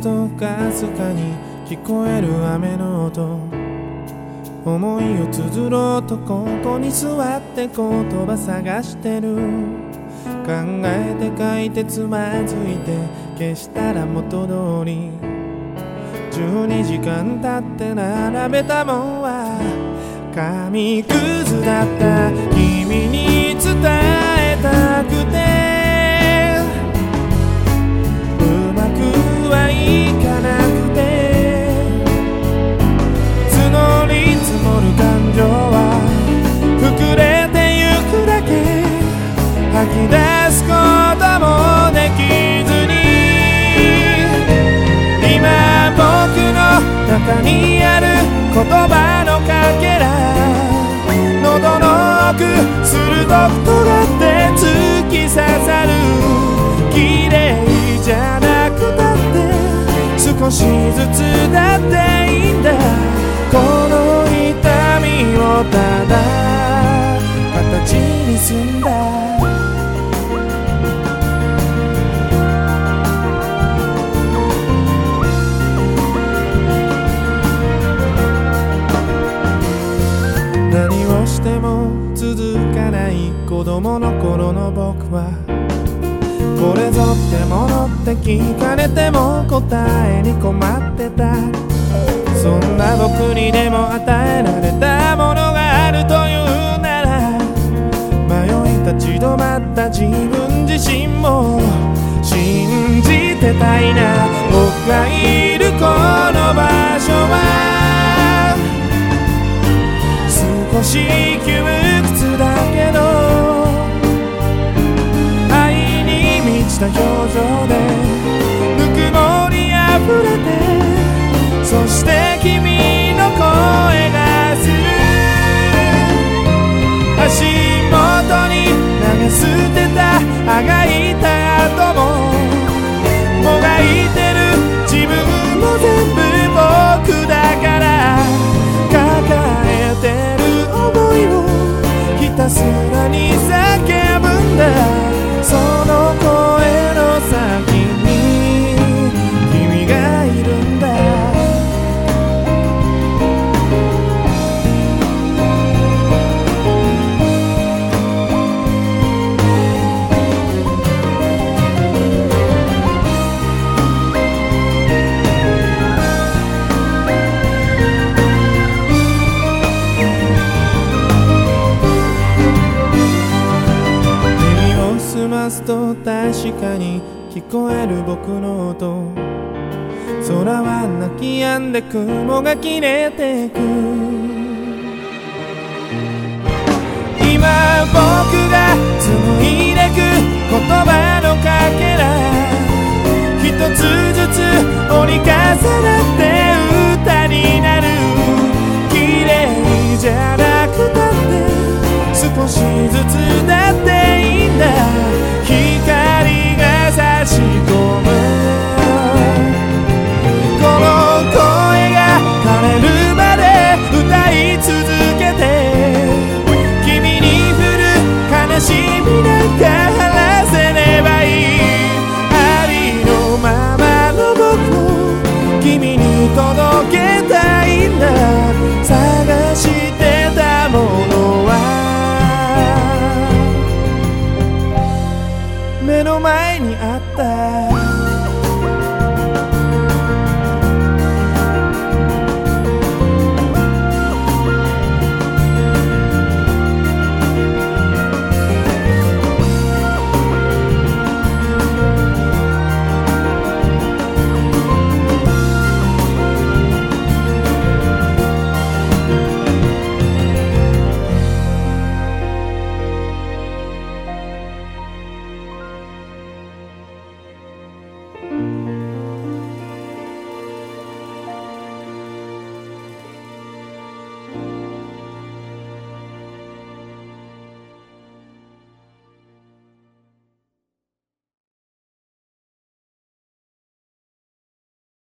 とかすかに聞こえる雨の音、思いを綴ろうとここに座って言葉探してる。考えて書いてつまずいて消したら元通り。12時間経って並べたもんは紙くずだった。君に伝えたくてうまくはいかなくて、募り積もる感情は膨れてゆくだけ、吐き出すこともできずに、今僕の中にある言葉のかけら、喉の奥鋭く尖って突き刺さる。綺麗じゃなくたって少しずつだっていいんだ。この痛みをただ形にすんだ。何をしても続かない子供の頃の僕は、これぞってものって聞かれても答えに困ってた。そんな僕にでも与えられたものがあるというなら、迷い立ち止まった自分自身も信じてたいな。僕がいるこの場所は少し窮屈だけど、愛に満ちた表情でぬくもりあふれて、そして君の声がする。足元に投げ捨てたあがいた後ももがいてる自分も全部僕だから、抱えてる想いをひたすらに叫ぶんだ。その声の先に君がいるんだ。澄ますと確かに聞こえる僕の音、空は泣き止んで雲が切れてく。今僕が紡いでく言葉のかけら、一つずつ折り重なって歌になる。綺麗じゃなくたって少しずつだ